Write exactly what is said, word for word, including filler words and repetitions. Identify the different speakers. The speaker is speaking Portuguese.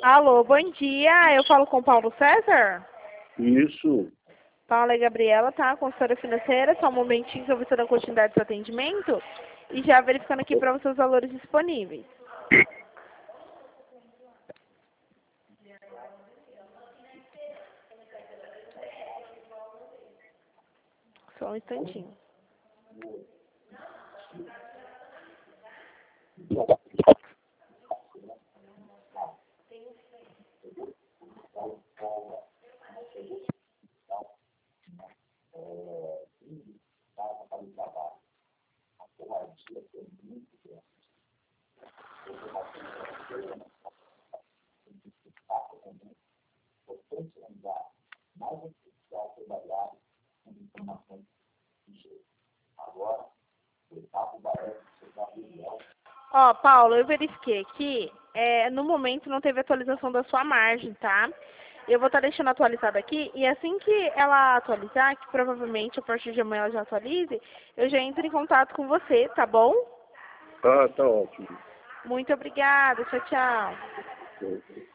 Speaker 1: Alô, bom dia. Eu falo com o Paulo César?
Speaker 2: Isso.
Speaker 1: Paula e Gabriela, tá? Consultora financeira. Só um momentinho que eu vou estar dando continuidade do seu atendimento. E já verificando aqui para você os valores disponíveis. Só um instantinho. Ó, Paulo, eu verifiquei aqui, é, no momento não teve atualização da sua margem, tá? Eu vou estar deixando atualizado aqui, e assim que ela atualizar, que provavelmente a partir de amanhã ela já atualize, eu já entro em contato com você, tá bom?
Speaker 2: Ah, tá ótimo.
Speaker 1: Muito obrigada, tchau, tchau.